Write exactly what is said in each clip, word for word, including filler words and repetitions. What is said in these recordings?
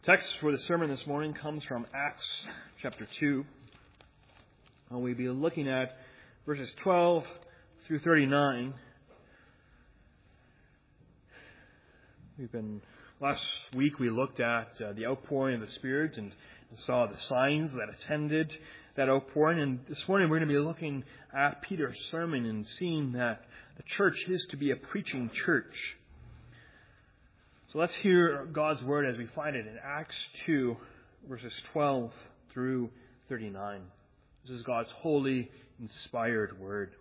Text for the sermon this morning comes from Acts chapter two. And we'll be looking at verses twelve through thirty-nine. We've been last week we looked at uh, the outpouring of the Spirit and, and saw the signs that attended that outpouring. And this morning we're going to be looking at Peter's sermon and seeing that the church is to be a preaching church. So let's hear God's word as we find it in Acts two, verses twelve through thirty-nine. This is God's holy, inspired word.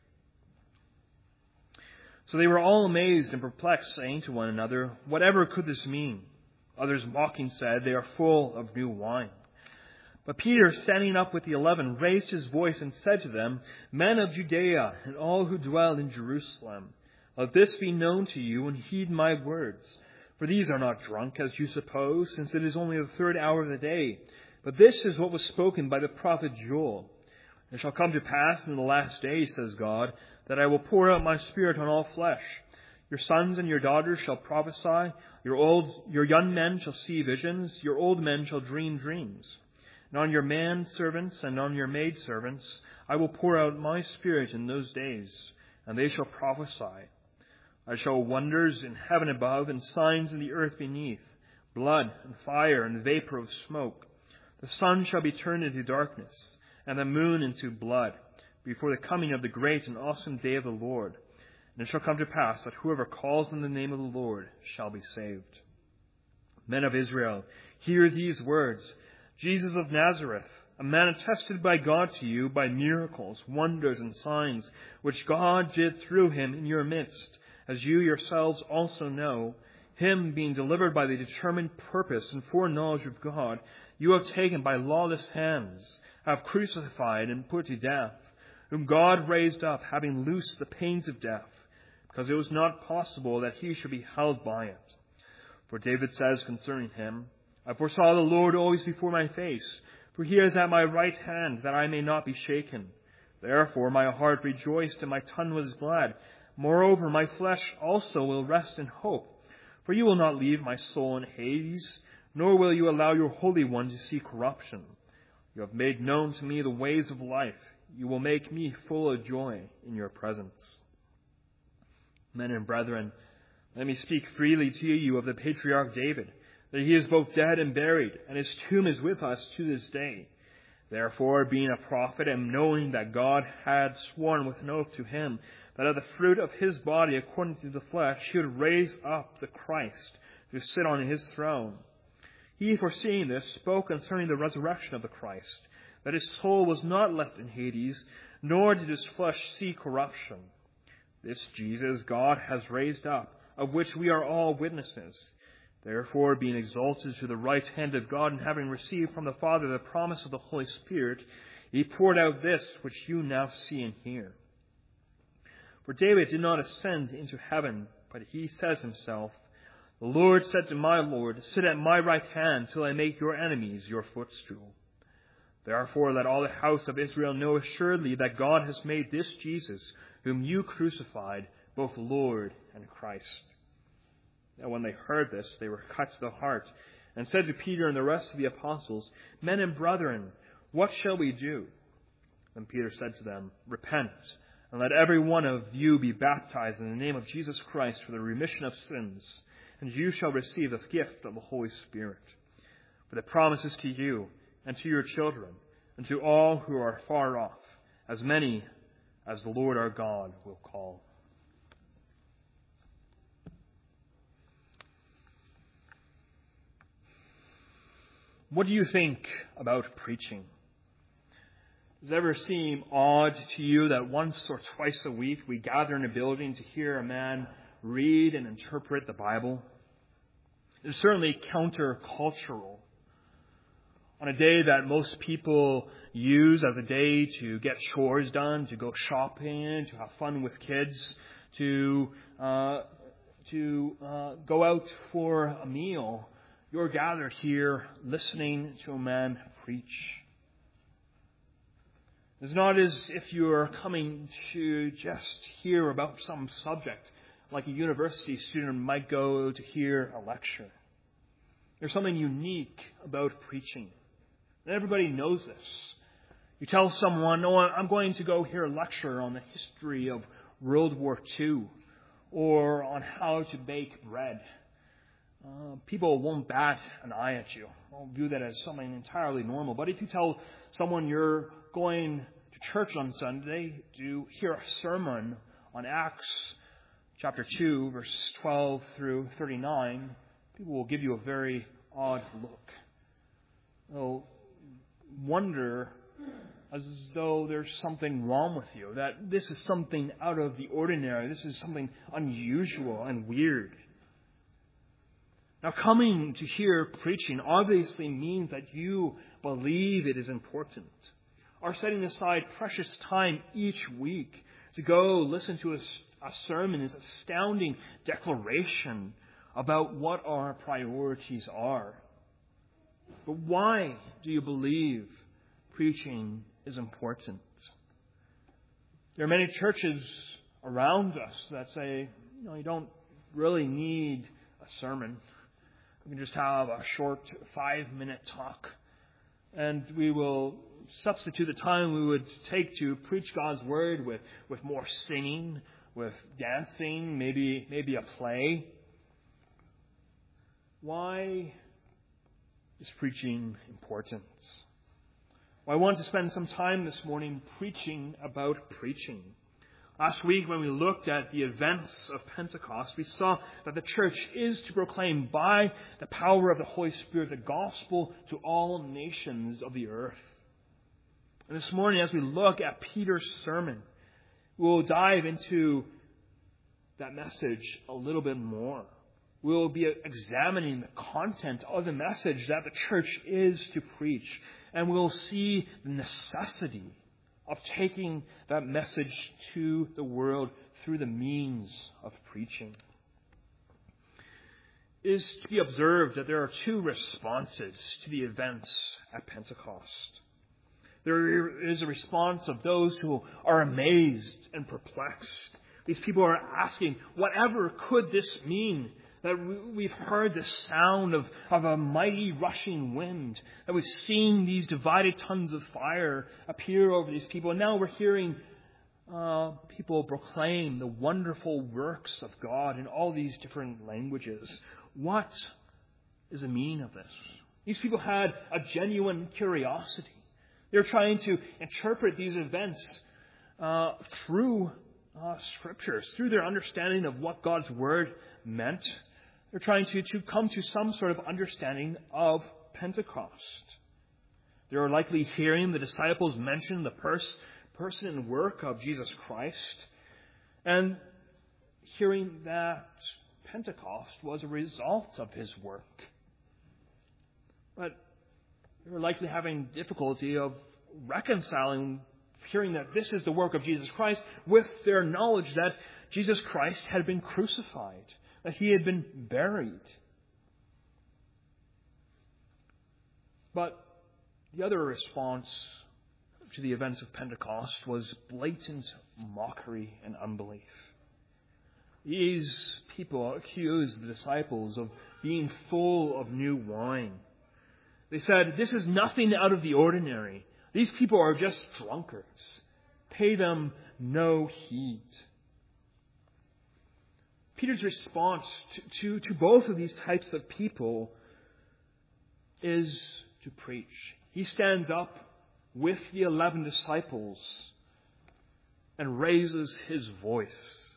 So they were all amazed and perplexed, saying to one another, "Whatever could this mean?" Others mocking said, "They are full of new wine." But Peter, standing up with the eleven, raised his voice and said to them, "Men of Judea and all who dwell in Jerusalem, let this be known to you and heed my words. For these are not drunk, as you suppose, since it is only the third hour of the day. But this is what was spoken by the prophet Joel. It shall come to pass in the last days, says God, that I will pour out my Spirit on all flesh. Your sons and your daughters shall prophesy. Your old, your young men shall see visions. Your old men shall dream dreams. And on your manservants and on your maidservants I will pour out my Spirit in those days, and they shall prophesy. I show wonders in heaven above and signs in the earth beneath, blood and fire and vapor of smoke. The sun shall be turned into darkness, and the moon into blood, before the coming of the great and awesome day of the Lord. And it shall come to pass that whoever calls on the name of the Lord shall be saved. Men of Israel, hear these words. Jesus of Nazareth, a man attested by God to you by miracles, wonders, and signs, which God did through him in your midst, as you yourselves also know, him being delivered by the determined purpose and foreknowledge of God, you have taken by lawless hands, have crucified and put to death, whom God raised up, having loosed the pains of death, because it was not possible that he should be held by it. For David says concerning him, I foresaw the Lord always before my face, for he is at my right hand, that I may not be shaken. Therefore my heart rejoiced and my tongue was glad. Moreover, my flesh also will rest in hope, for you will not leave my soul in Hades, nor will you allow your Holy One to see corruption. You have made known to me the ways of life. You will make me full of joy in your presence. Men and brethren, let me speak freely to you of the patriarch David, that he is both dead and buried, and his tomb is with us to this day. Therefore, being a prophet, and knowing that God had sworn with an oath to him, that of the fruit of his body, according to the flesh, he would raise up the Christ to sit on his throne. He, foreseeing this, spoke concerning the resurrection of the Christ, that his soul was not left in Hades, nor did his flesh see corruption. This Jesus God has raised up, of which we are all witnesses. Therefore, being exalted to the right hand of God, and having received from the Father the promise of the Holy Spirit, he poured out this which you now see and hear. For David did not ascend into heaven, but he says himself, the Lord said to my Lord, sit at my right hand till I make your enemies your footstool. Therefore let all the house of Israel know assuredly that God has made this Jesus, whom you crucified, both Lord and Christ. Now when they heard this, they were cut to the heart, and said to Peter and the rest of the apostles, Men and brethren, what shall we do? Then Peter said to them, Repent, and let every one of you be baptized in the name of Jesus Christ for the remission of sins, and you shall receive the gift of the Holy Spirit. For the promise is to you, and to your children, and to all who are far off, as many as the Lord our God will call. What do you think about preaching? Does it ever seem odd to you that once or twice a week we gather in a building to hear a man read and interpret the Bible? It's certainly countercultural. On a day that most people use as a day to get chores done, to go shopping, to have fun with kids, to uh, to uh, go out for a meal, you're gathered here listening to a man preach. It's not as if you're coming to just hear about some subject, like a university student might go to hear a lecture. There's something unique about preaching. And everybody knows this. You tell someone, oh, I'm going to go hear a lecture on the history of World War Two or on how to bake bread. Uh, people won't bat an eye at you. They'll view that as something entirely normal. But if you tell someone you're going to church on Sunday to hear a sermon on Acts chapter two, verse twelve through thirty-nine, people will give you a very odd look. They'll wonder as though there's something wrong with you, that this is something out of the ordinary, this is something unusual and weird. Now, coming to hear preaching obviously means that you believe it is important. Our setting aside precious time each week to go listen to a, a sermon is an astounding declaration about what our priorities are. But why do you believe preaching is important? There are many churches around us that say, you know, you don't really need a sermon. We can just have a short five-minute talk, and we will substitute the time we would take to preach God's word with, with more singing, with dancing, maybe maybe a play. Why is preaching important? Well, I want to spend some time this morning preaching about preaching. Last week, when we looked at the events of Pentecost, we saw that the church is to proclaim by the power of the Holy Spirit the gospel to all nations of the earth. And this morning, as we look at Peter's sermon, we'll dive into that message a little bit more. We'll be examining the content of the message that the church is to preach. And we'll see the necessity of taking that message to the world through the means of preaching. It is to be observed that there are two responses to the events at Pentecost. There is a response of those who are amazed and perplexed. These people are asking, whatever could this mean? That we've heard the sound of, of a mighty rushing wind. That we've seen these divided tongues of fire appear over these people. And now we're hearing uh, people proclaim the wonderful works of God in all these different languages. What is the meaning of this? These people had a genuine curiosity. They're trying to interpret these events uh, through uh, scriptures, through their understanding of what God's word meant. They're trying to, to come to some sort of understanding of Pentecost. They are likely hearing the disciples mention the pers- person and work of Jesus Christ, and hearing that Pentecost was a result of his work. But they're likely having difficulty of reconciling hearing that this is the work of Jesus Christ with their knowledge that Jesus Christ had been crucified, that he had been buried. But the other response to the events of Pentecost was blatant mockery and unbelief. These people accused the disciples of being full of new wine. They said, this is nothing out of the ordinary. These people are just drunkards. Pay them no heed. Peter's response to, to, to both of these types of people is to preach. He stands up with the eleven disciples and raises his voice.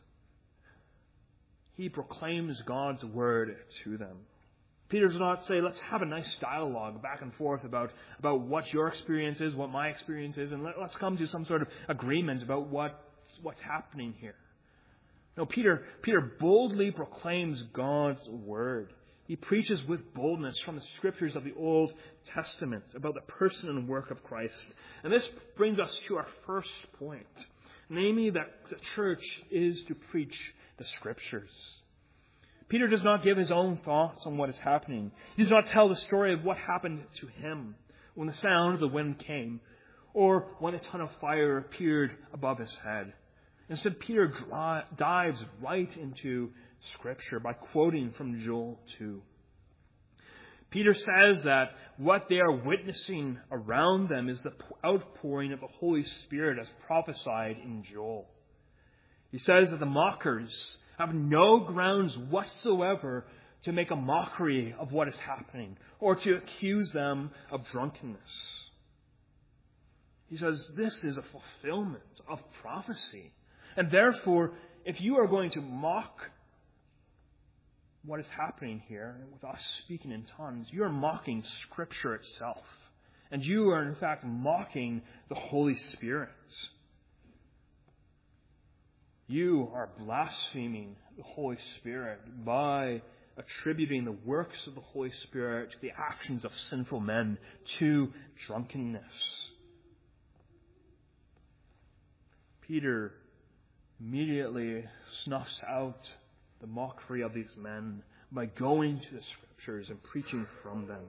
He proclaims God's word to them. Peter does not say, let's have a nice dialogue back and forth about, about what your experience is, what my experience is, and let, let's come to some sort of agreement about what, what's happening here. No, Peter, Peter boldly proclaims God's word. He preaches with boldness from the scriptures of the Old Testament about the person and work of Christ. And this brings us to our first point, namely that the church is to preach the scriptures. Peter does not give his own thoughts on what is happening. He does not tell the story of what happened to him when the sound of the wind came or when a ton of fire appeared above his head. Instead, Peter dri- dives right into Scripture by quoting from Joel two. Peter says that what they are witnessing around them is the outpouring of the Holy Spirit as prophesied in Joel. He says that the mockers have no grounds whatsoever to make a mockery of what is happening or to accuse them of drunkenness. He says this is a fulfillment of prophecy. And therefore, if you are going to mock what is happening here with us speaking in tongues, you are mocking Scripture itself. And you are, in fact, mocking the Holy Spirit. You are blaspheming the Holy Spirit by attributing the works of the Holy Spirit to the actions of sinful men, to drunkenness. Peter immediately snuffs out the mockery of these men by going to the Scriptures and preaching from them.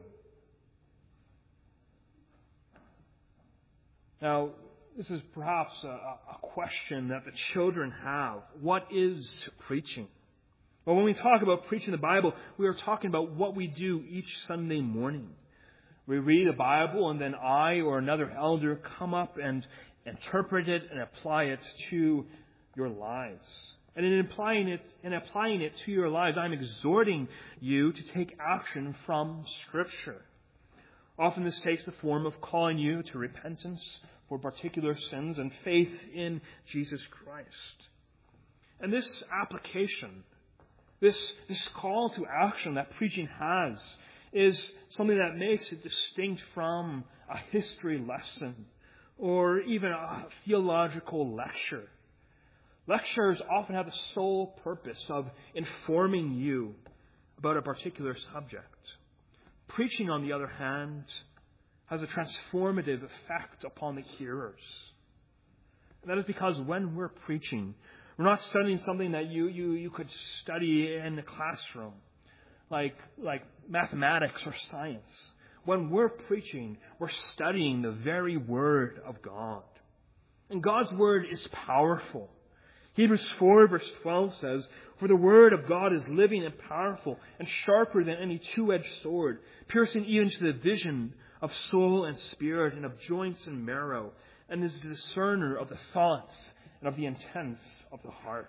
Now, this is perhaps a, a question that the children have. What is preaching? Well, when we talk about preaching the Bible, we are talking about what we do each Sunday morning. We read the Bible, and then I or another elder come up and interpret it and apply it to your lives. And in applying it, in applying it to your lives, I'm exhorting you to take action from Scripture. Often this takes the form of calling you to repentance for particular sins and faith in Jesus Christ. And this application, this, this call to action that preaching has, is something that makes it distinct from a history lesson or even a theological lecture. Lectures often have the sole purpose of informing you about a particular subject. Preaching, on the other hand, has a transformative effect upon the hearers. And that is because when we're preaching, we're not studying something that you, you, you could study in the classroom, like, like mathematics or science. When we're preaching, we're studying the very Word of God. And God's Word is powerful. Hebrews four verse twelve says, "For the Word of God is living and powerful and sharper than any two-edged sword, piercing even to the division of soul and spirit and of joints and marrow, and is the discerner of the thoughts and of the intents of the heart."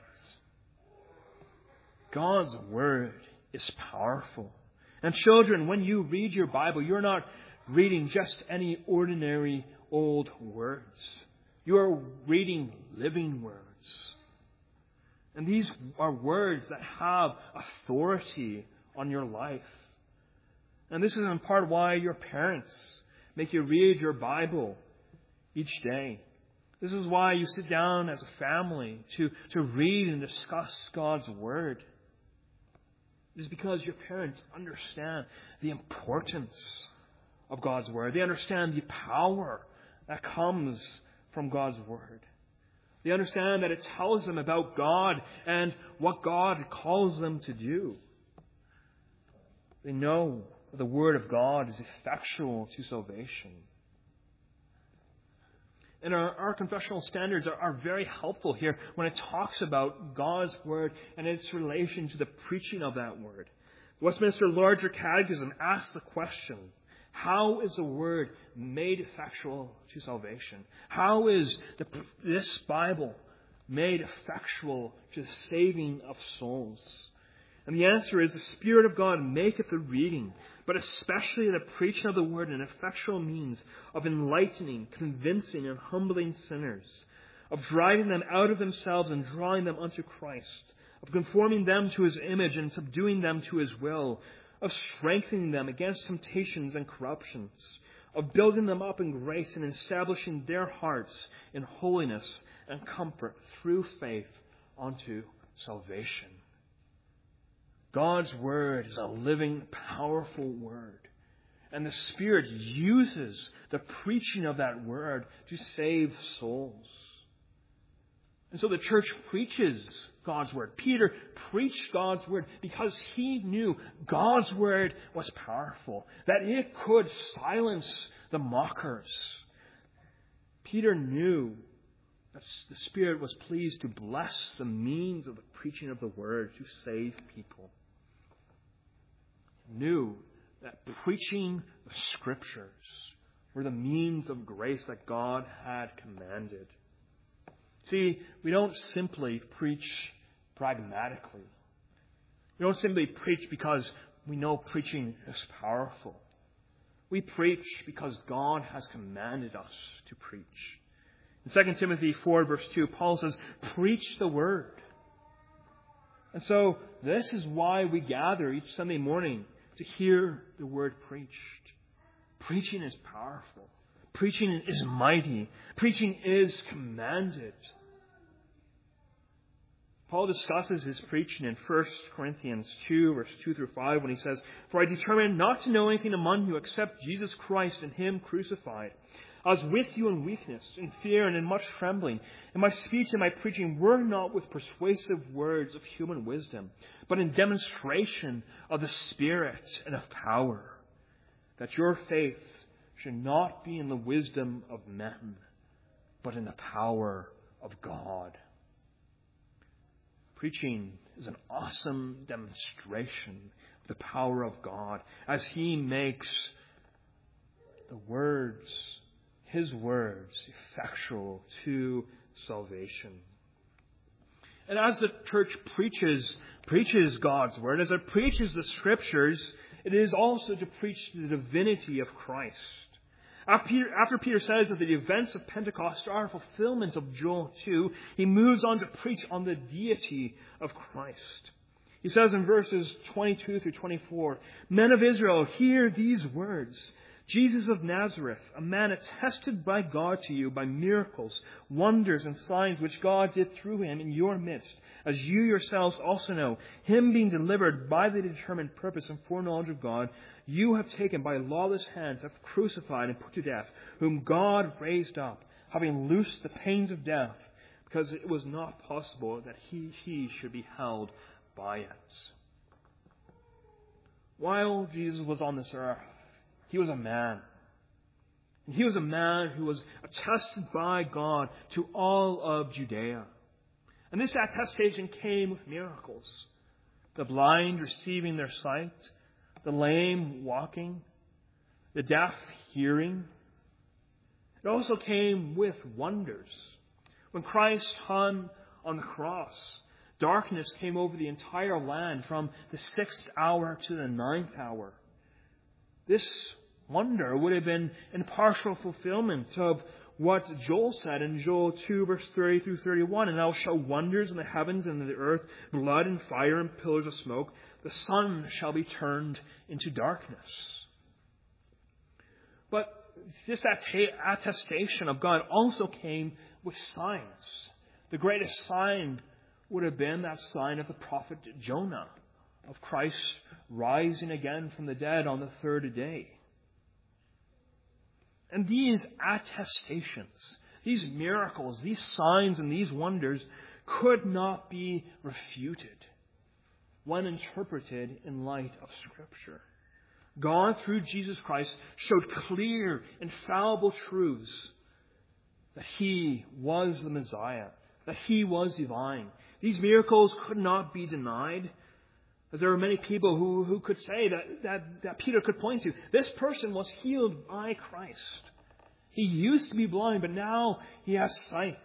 God's Word is powerful. And children, when you read your Bible, you're not reading just any ordinary old words. You are reading living words. And these are words that have authority on your life. And this is in part why your parents make you read your Bible each day. This is why you sit down as a family to, to read and discuss God's Word. It is because your parents understand the importance of God's Word. They understand the power that comes from God's Word. They understand that it tells them about God and what God calls them to do. They know that the Word of God is effectual to salvation. And our, our confessional standards are, are very helpful here when it talks about God's Word and its relation to the preaching of that Word. The Westminster Larger Catechism asks the question, how is the Word made effectual to salvation? How is the, this Bible made effectual to the saving of souls? And the answer is, the Spirit of God maketh the reading, but especially the preaching of the Word, an effectual means of enlightening, convincing, and humbling sinners, of driving them out of themselves and drawing them unto Christ, of conforming them to His image and subduing them to His will, of strengthening them against temptations and corruptions, of building them up in grace and establishing their hearts in holiness and comfort through faith unto salvation. God's Word is a living, powerful Word. And the Spirit uses the preaching of that Word to save souls. And so the church preaches God's Word. Peter preached God's Word because he knew God's Word was powerful, that it could silence the mockers. Peter knew that the Spirit was pleased to bless the means of the preaching of the Word to save people. He knew that preaching the Scriptures were the means of grace that God had commanded. See, we don't simply preach pragmatically. We don't simply preach because we know preaching is powerful. We preach because God has commanded us to preach. In Second Timothy four, verse two, Paul says, preach the word. And so this is why we gather each Sunday morning, to hear the word preached. Preaching is powerful. Preaching is mighty. Preaching is commanded. Paul discusses his preaching in First Corinthians two, verse two through five, when he says, for I determined not to know anything among you except Jesus Christ and Him crucified. I was with you in weakness, in fear, and in much trembling. And my speech and my preaching were not with persuasive words of human wisdom, but in demonstration of the Spirit and of power, that your faith should not be in the wisdom of men, but in the power of God. Preaching is an awesome demonstration of the power of God as He makes the words, His words, effectual to salvation. And as the church preaches, preaches God's word, as it preaches the Scriptures, it is also to preach the divinity of Christ. After Peter, after Peter says that the events of Pentecost are a fulfillment of Joel two, he moves on to preach on the deity of Christ. He says in verses twenty-two through twenty-four, men of Israel, hear these words. Jesus of Nazareth, a man attested by God to you by miracles, wonders, and signs which God did through him in your midst, as you yourselves also know, him being delivered by the determined purpose and foreknowledge of God, you have taken by lawless hands, have crucified and put to death, whom God raised up, having loosed the pains of death, because it was not possible that he, he should be held by it. While Jesus was on this earth, He was a man. He was a man who was attested by God to all of Judea. And this attestation came with miracles. The blind receiving their sight, the lame walking, the deaf hearing. It also came with wonders. When Christ hung on the cross, darkness came over the entire land from the sixth hour to the ninth hour. This wonder would have been in partial fulfillment of what Joel said in Joel two, verse thirty through thirty-one. And I will show wonders in the heavens and in the earth, blood and fire and pillars of smoke. The sun shall be turned into darkness. But this attestation of God also came with signs. The greatest sign would have been that sign of the prophet Jonah, of Christ rising again from the dead on the third day. And these attestations, these miracles, these signs and these wonders could not be refuted when interpreted in light of Scripture. God, through Jesus Christ, showed clear, infallible truths that He was the Messiah, that He was divine. These miracles could not be denied, as there are many people who, who could say that, that, that Peter could point to. This person was healed by Christ. He used to be blind, but now he has sight.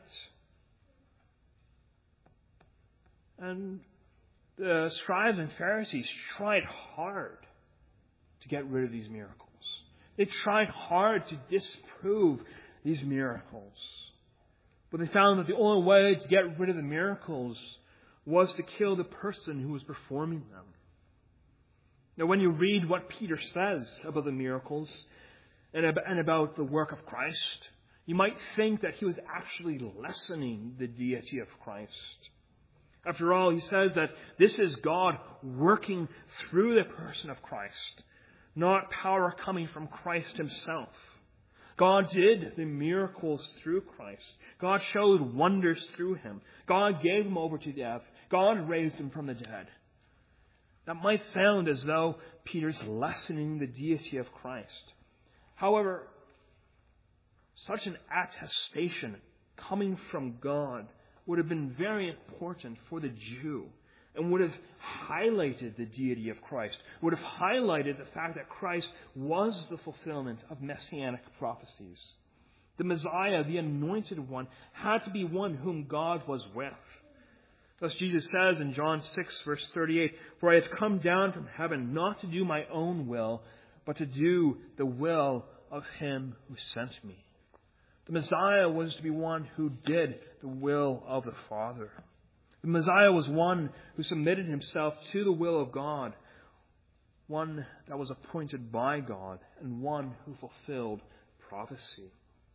And the scribes and Pharisees tried hard to get rid of these miracles. They tried hard to disprove these miracles. But they found that the only way to get rid of the miracles was to kill the person who was performing them. Now, when you read what Peter says about the miracles and about the work of Christ, you might think that he was actually lessening the deity of Christ. After all, he says that this is God working through the person of Christ, not power coming from Christ himself. God did the miracles through Christ. God showed wonders through him. God gave him over to death. God raised him from the dead. That might sound as though Peter's lessening the deity of Christ. However, such an attestation coming from God would have been very important for the Jew, and would have highlighted the deity of Christ, would have highlighted the fact that Christ was the fulfillment of messianic prophecies. The Messiah, the anointed one, had to be one whom God was with. Thus Jesus says in John six, verse thirty-eight, "For I have come down from heaven not to do my own will, but to do the will of him who sent me." The Messiah was to be one who did the will of the Father. The Messiah was one who submitted himself to the will of God, one that was appointed by God, and one who fulfilled prophecy.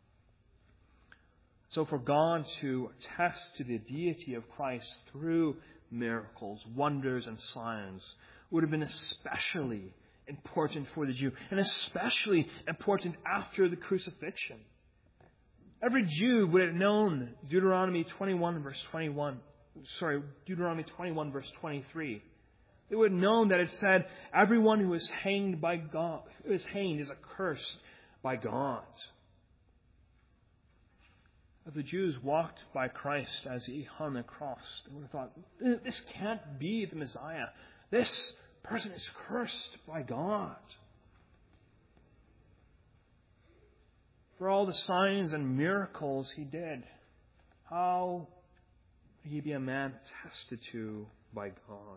So for God to attest to the deity of Christ through miracles, wonders, and signs would have been especially important for the Jew, and especially important after the crucifixion. Every Jew would have known Deuteronomy twenty-one, verse twenty-one. Sorry, Deuteronomy twenty-one, verse twenty-three. They would have known that it said, "Everyone who is hanged by God, who is hanged, is accursed by God." As the Jews walked by Christ as he hung on the cross, they would have thought, "This can't be the Messiah. This person is cursed by God." For all the signs and miracles he did, how could he be a man attested to by God?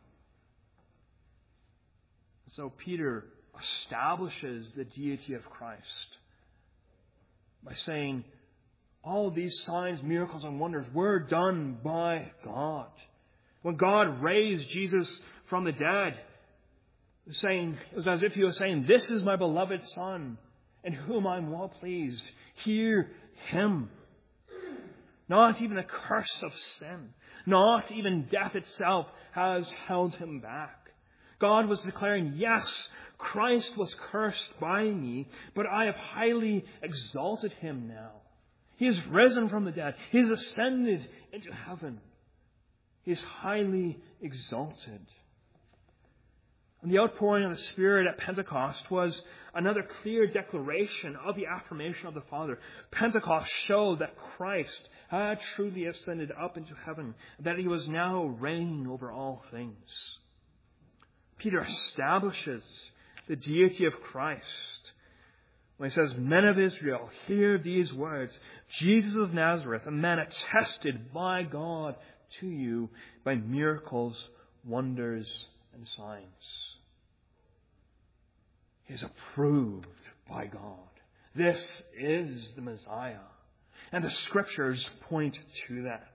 So Peter establishes the deity of Christ by saying, all these signs, miracles, and wonders were done by God. When God raised Jesus from the dead, it was, saying, it was as if he was saying, "This is my beloved Son, in whom I am well pleased. Hear him." Not even a curse of sin, not even death itself has held him back. God was declaring, yes, Christ was cursed by me, but I have highly exalted him now. He is risen from the dead. He has ascended into heaven. He is highly exalted. And the outpouring of the Spirit at Pentecost was another clear declaration of the affirmation of the Father. Pentecost showed that Christ had truly ascended up into heaven, that he was now reigning over all things. Peter establishes the deity of Christ when he says, "Men of Israel, hear these words. Jesus of Nazareth, a man attested by God to you by miracles, wonders, and signs." He is approved by God. This is the Messiah. And the Scriptures point to that.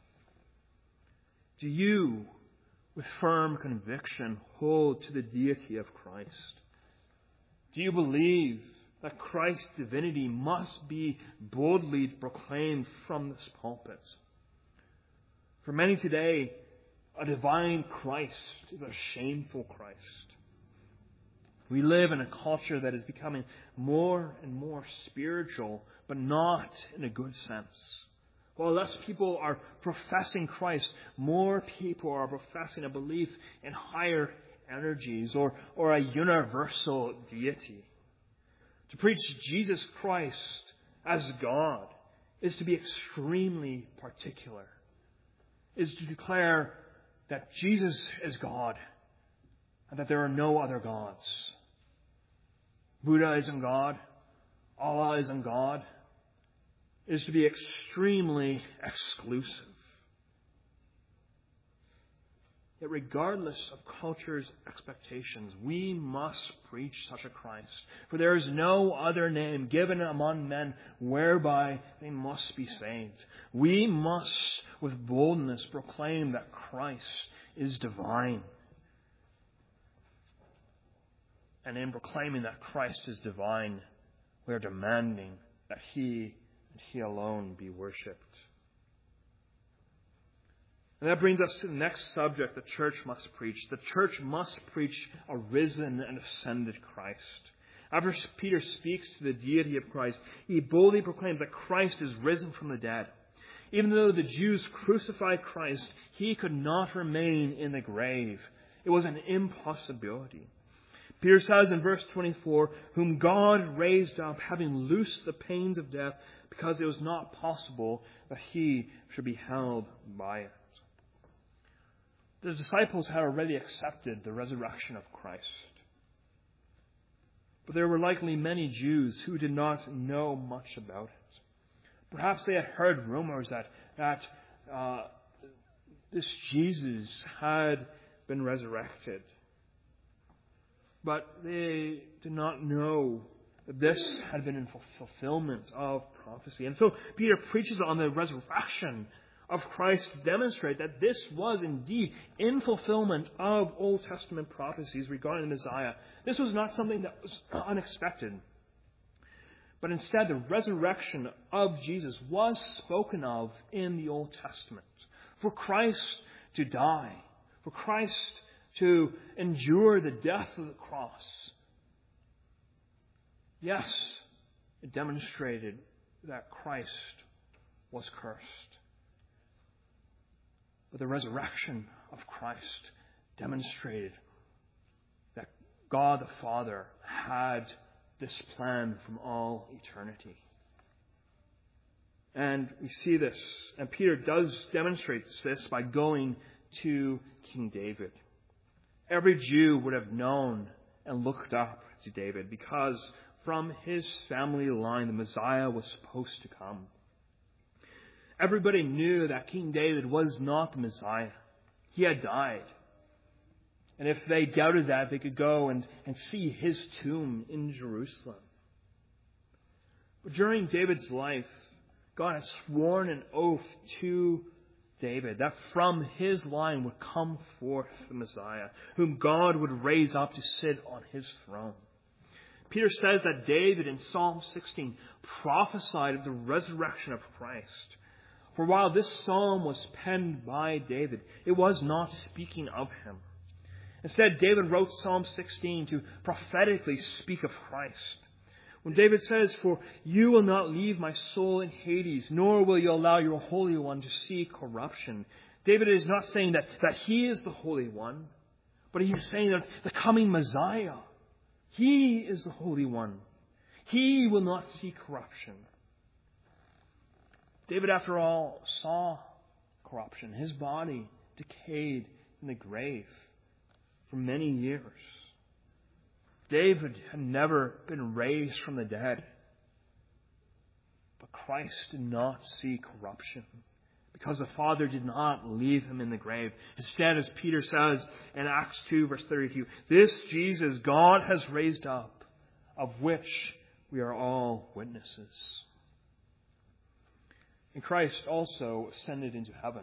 Do you, with firm conviction, hold to the deity of Christ? Do you believe that Christ's divinity must be boldly proclaimed from this pulpit? For many today, a divine Christ is a shameful Christ. We live in a culture that is becoming more and more spiritual, but not in a good sense. While less people are professing Christ, more people are professing a belief in higher energies or, or a universal deity. To preach Jesus Christ as God is to be extremely particular, is to declare that Jesus is God and that there are no other gods. Buddha isn't God. Allah isn't God. It is to be extremely exclusive. Yet regardless of culture's expectations, we must preach such a Christ. For there is no other name given among men whereby they must be saved. We must, with boldness, proclaim that Christ is divine. And in proclaiming that Christ is divine, we are demanding that He and He alone be worshipped. And that brings us to the next subject the church must preach. The church must preach a risen and ascended Christ. After Peter speaks to the deity of Christ, he boldly proclaims that Christ is risen from the dead. Even though the Jews crucified Christ, he could not remain in the grave. It was an impossibility. Peter says in verse twenty-four, "Whom God raised up, having loosed the pains of death, because it was not possible that he should be held by it." The disciples had already accepted the resurrection of Christ. But there were likely many Jews who did not know much about it. Perhaps they had heard rumors that, that uh, this Jesus had been resurrected. But they did not know that this had been in fulfillment of prophecy. And so Peter preaches on the resurrection of Christ to demonstrate that this was indeed in fulfillment of Old Testament prophecies regarding the Messiah. This was not something that was unexpected. But instead, the resurrection of Jesus was spoken of in the Old Testament. For Christ to die, for Christ to endure the death of the cross. Yes, it demonstrated that Christ was cursed. But the resurrection of Christ demonstrated that God the Father had this plan from all eternity. And we see this, and Peter does demonstrate this by going to King David. Every Jew would have known and looked up to David because from his family line the Messiah was supposed to come. Everybody knew that King David was not the Messiah. He had died. And if they doubted that, they could go and, and see his tomb in Jerusalem. But during David's life, God had sworn an oath to David that from his line would come forth the Messiah, whom God would raise up to sit on his throne. Peter says that David in Psalm sixteen prophesied of the resurrection of Christ. For while this psalm was penned by David, it was not speaking of him. Instead, David wrote Psalm sixteen to prophetically speak of Christ. When David says, "For you will not leave my soul in Hades, nor will you allow your Holy One to see corruption," David is not saying that, that he is the Holy One, but he is saying that the coming Messiah, he is the Holy One. He will not see corruption. David, after all, saw corruption. His body decayed in the grave for many years. David had never been raised from the dead. But Christ did not see corruption because the Father did not leave him in the grave. Instead, as Peter says in Acts two, verse thirty-two, this Jesus God has raised up, of which we are all witnesses. And Christ also ascended into heaven.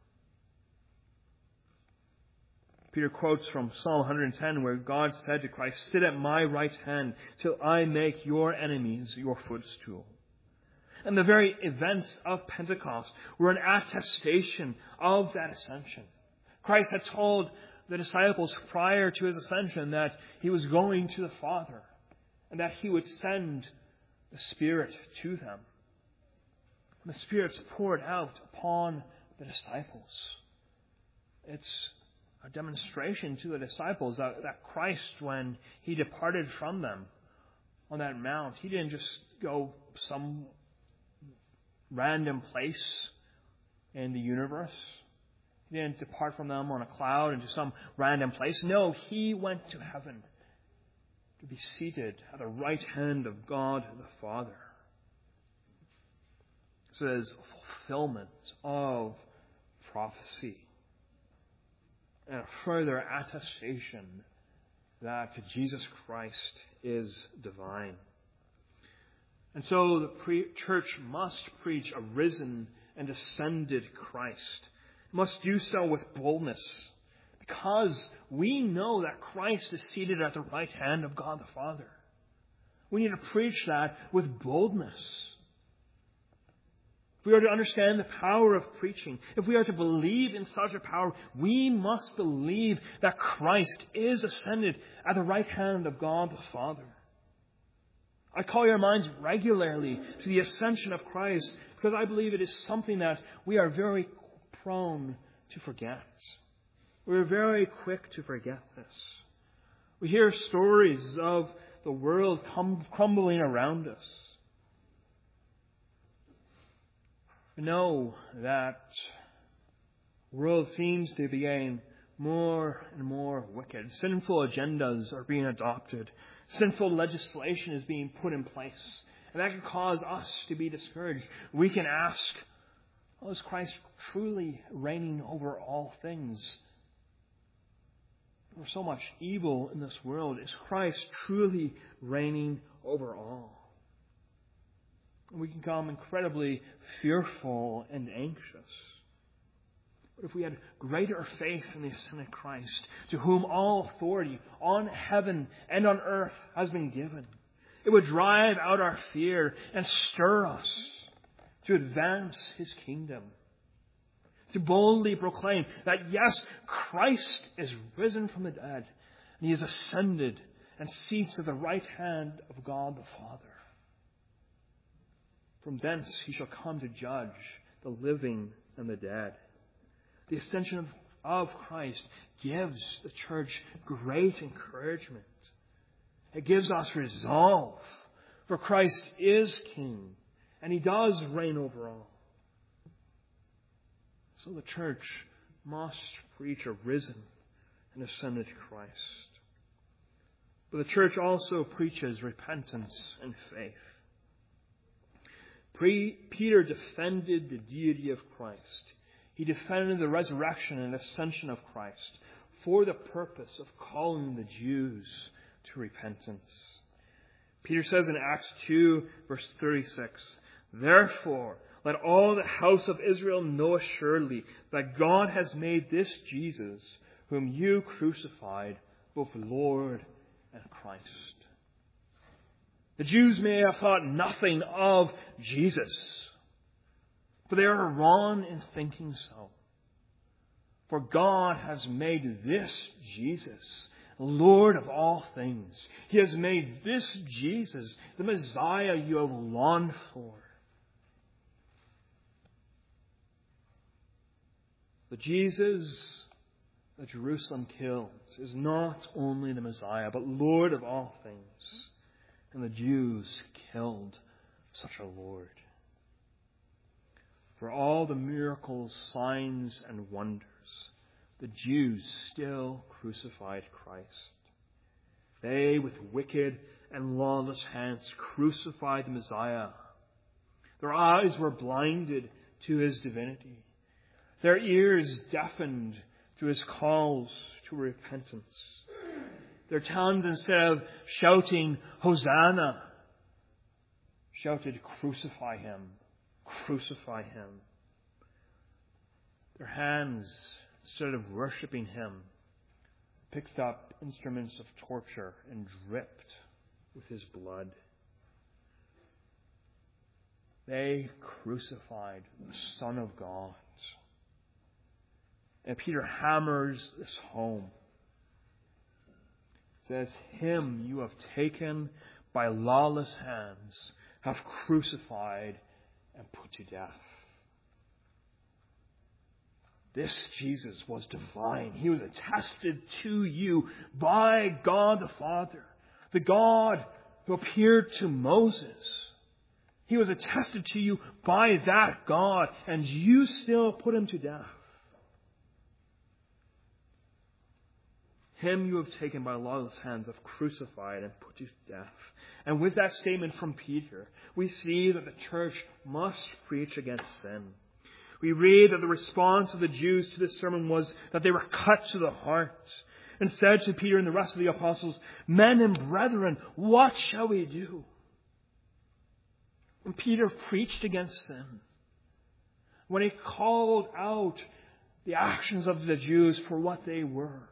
Peter quotes from Psalm one ten where God said to Christ, "Sit at my right hand till I make your enemies your footstool." And the very events of Pentecost were an attestation of that ascension. Christ had told the disciples prior to his ascension that he was going to the Father and that he would send the Spirit to them. And the Spirit's poured out upon the disciples. It's a demonstration to the disciples that, that Christ, when he departed from them on that mount, he didn't just go some random place in the universe. He didn't depart from them on a cloud into some random place. No, he went to heaven to be seated at the right hand of God the Father. This is a fulfillment of prophecy and a further attestation that Jesus Christ is divine. And so the pre- church must preach a risen and ascended Christ. It must do so with boldness, because we know that Christ is seated at the right hand of God the Father. We need to preach that with boldness. If we are to understand the power of preaching, if we are to believe in such a power, we must believe that Christ is ascended at the right hand of God the Father. I call your minds regularly to the ascension of Christ because I believe it is something that we are very prone to forget. We're very quick to forget this. We hear stories of the world crumbling around us. We know that the world seems to be getting more and more wicked. Sinful agendas are being adopted. Sinful legislation is being put in place. And that can cause us to be discouraged. We can ask, oh, is Christ truly reigning over all things? There's so much evil in this world. Is Christ truly reigning over all? We can become incredibly fearful and anxious. But if we had greater faith in the ascended Christ, to whom all authority on heaven and on earth has been given, it would drive out our fear and stir us to advance His kingdom. To boldly proclaim that, yes, Christ is risen from the dead, and He is ascended and seats at the right hand of God the Father. From thence He shall come to judge the living and the dead. The ascension of, of Christ gives the church great encouragement. It gives us resolve, for Christ is King, and He does reign over all. So the church must preach a risen and ascended Christ. But the church also preaches repentance and faith. Pre- Peter defended the deity of Christ. He defended the resurrection and ascension of Christ for the purpose of calling the Jews to repentance. Peter says in Acts two, verse thirty-six, "Therefore, let all the house of Israel know assuredly that God has made this Jesus, whom you crucified, both Lord and Christ." The Jews may have thought nothing of Jesus, but they are wrong in thinking so. For God has made this Jesus Lord of all things. He has made this Jesus the Messiah you have longed for. The Jesus that Jerusalem killed is not only the Messiah, but Lord of all things. And the Jews killed such a Lord. For all the miracles, signs, and wonders, the Jews still crucified Christ. They, with wicked and lawless hands, crucified the Messiah. Their eyes were blinded to His divinity. Their ears deafened to His calls to repentance. Their tongues, instead of shouting, "Hosanna," shouted, "Crucify Him, crucify Him." Their hands, instead of worshipping Him, picked up instruments of torture and dripped with His blood. They crucified the Son of God. And Peter hammers this home. It says, "Him you have taken by lawless hands, have crucified and put to death." This Jesus was divine. He was attested to you by God the Father, the God who appeared to Moses. He was attested to you by that God, and you still put Him to death. Him you have taken by lawless hands, have crucified and put to death. And with that statement from Peter, we see that the church must preach against sin. We read that the response of the Jews to this sermon was that they were cut to the heart and said to Peter and the rest of the apostles, "Men and brethren, what shall we do?" And Peter preached against sin. When he called out the actions of the Jews for what they were,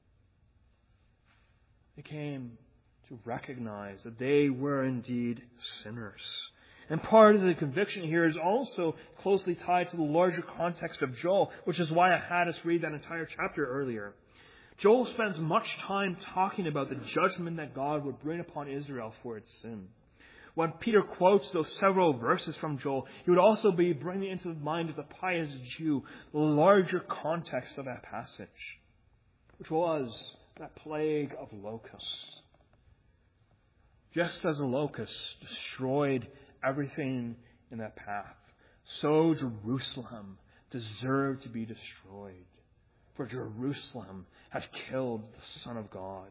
they came to recognize that they were indeed sinners. And part of the conviction here is also closely tied to the larger context of Joel, which is why I had us read that entire chapter earlier. Joel spends much time talking about the judgment that God would bring upon Israel for its sin. When Peter quotes those several verses from Joel, he would also be bringing into the mind of the pious Jew the larger context of that passage, which was that plague of locusts. Just as a locust destroyed everything in that path, so Jerusalem deserved to be destroyed. for Jerusalem had killed the Son of God.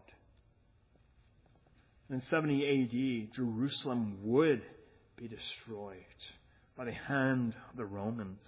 In seventy A D, Jerusalem would be destroyed by the hand of the Romans.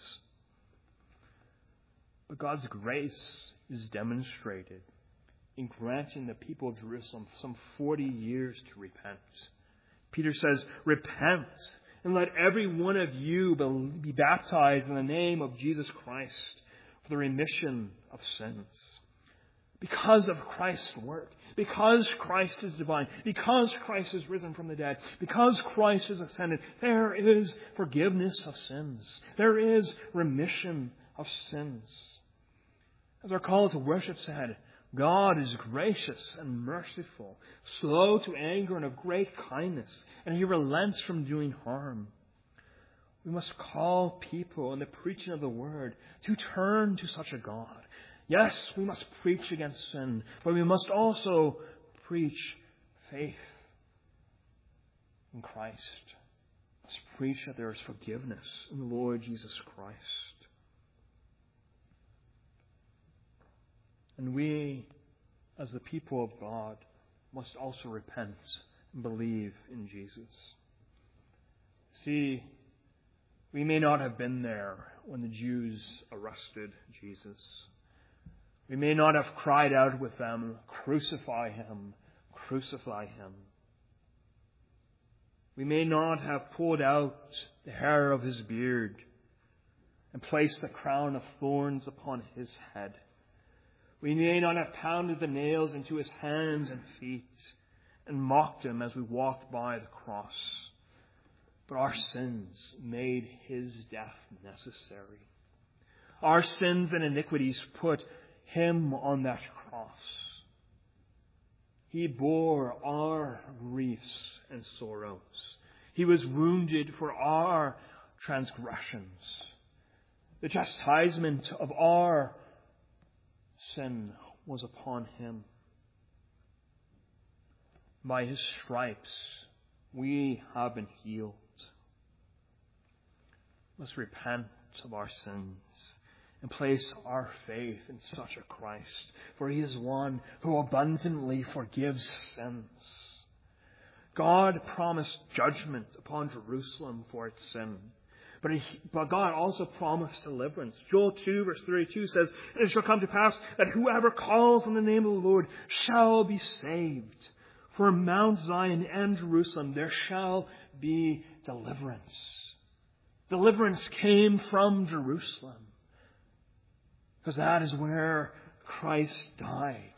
But God's grace is demonstrated in granting the people of Jerusalem some forty years to repent. Peter says, repent, and let every one of you be baptized in the name of Jesus Christ for the remission of sins. Because of Christ's work, because Christ is divine, because Christ is risen from the dead, because Christ is ascended, there is forgiveness of sins. There is remission of sins. As our call to worship said, God is gracious and merciful, slow to anger and of great kindness, and He relents from doing harm. We must call people in the preaching of the Word to turn to such a God. Yes, we must preach against sin, but we must also preach faith in Christ. Let's preach that there is forgiveness in the Lord Jesus Christ. And we, as the people of God, must also repent and believe in Jesus. See, we may not have been there when the Jews arrested Jesus. We may not have cried out with them, crucify Him, crucify Him. We may not have pulled out the hair of His beard and placed the crown of thorns upon His head. We may not have pounded the nails into His hands and feet and mocked Him as we walked by the cross. But our sins made His death necessary. Our sins and iniquities put Him on that cross. He bore our griefs and sorrows. He was wounded for our transgressions. The chastisement of our sin was upon Him. By His stripes we have been healed. Let's repent of our sins and place our faith in such a Christ, for He is one who abundantly forgives sins. God promised judgment upon Jerusalem for its sin, but, he, but God also promised deliverance. Joel two verse thirty-two says, "And it shall come to pass that whoever calls on the name of the Lord shall be saved. For Mount Zion and Jerusalem there shall be deliverance." Deliverance came from Jerusalem, because that is where Christ died.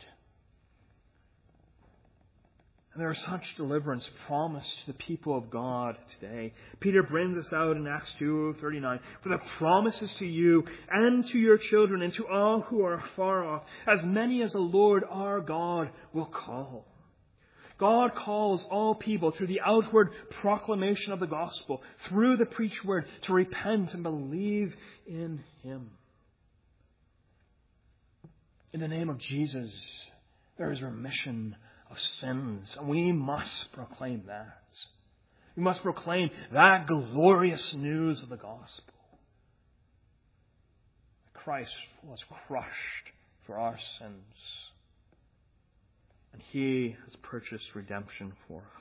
And there is such deliverance promised to the people of God today. Peter brings this out in Acts two thirty-nine. "For the promise is to you and to your children and to all who are far off, as many as the Lord our God will call." God calls all people through the outward proclamation of the gospel, through the preached word, to repent and believe in Him. In the name of Jesus, there is remission of sins, and we must proclaim that. We must proclaim that glorious news of the gospel. Christ was crushed for our sins, and He has purchased redemption for us.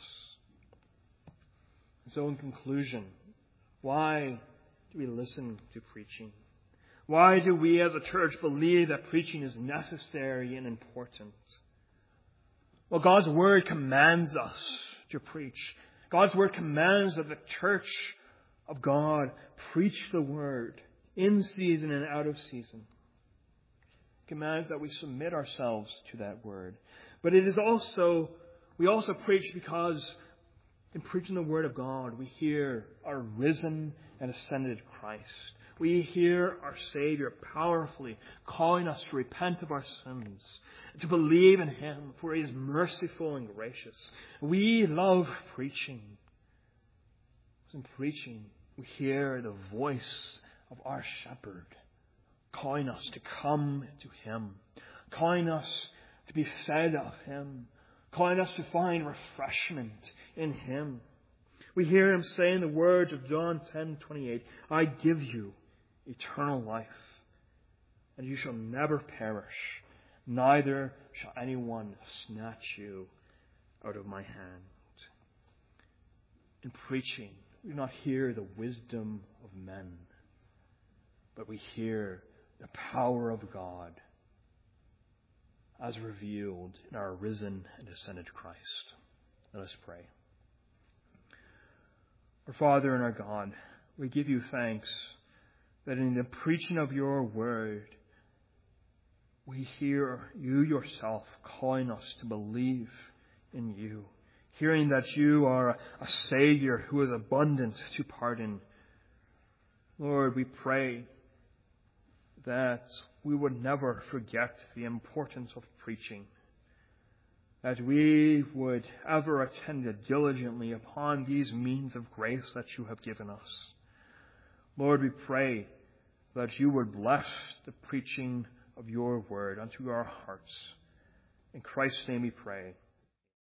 And so in conclusion, why do we listen to preaching? Why do we as a church believe that preaching is necessary and important? Well, God's Word commands us to preach. God's Word commands that the church of God preach the Word in season and out of season. It commands that we submit ourselves to that Word. But it is also, we also preach because in preaching the Word of God, we hear our risen and ascended Christ. We hear our Savior powerfully calling us to repent of our sins, to believe in Him, for He is merciful and gracious. We love preaching. In preaching, we hear the voice of our Shepherd calling us to come to Him, calling us to be fed of Him, calling us to find refreshment in Him. We hear Him say in the words of John ten twenty-eight, "I give you eternal life, and you shall never perish, neither shall anyone snatch you out of my hand. In preaching, we do not hear the wisdom of men, but we hear the power of God as revealed in our risen and ascended Christ. Let us pray. Our Father and our God, we give you thanks that in the preaching of your word, we hear you yourself calling us to believe in you, hearing that you are a Savior who is abundant to pardon. Lord, we pray that we would never forget the importance of preaching, that we would ever attend diligently upon these means of grace that you have given us. Lord, we pray that you would bless the preaching of your word unto our hearts. In Christ's name we pray.